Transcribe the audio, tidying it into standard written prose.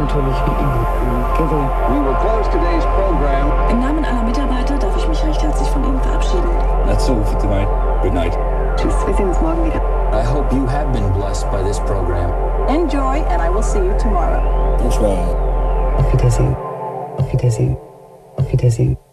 natürlich wie immer gering. We will close today's program. Im Namen aller Mitarbeiter darf ich mich recht herzlich von Ihnen verabschieden. That's all for tonight. Good night. Tschüss, wir sehen uns morgen wieder. I hope you have been blessed by this program. Enjoy and I will see you tomorrow. Bonsoir. Auf Wiedersehen. Auf Wiedersehen. Auf Wiedersehen.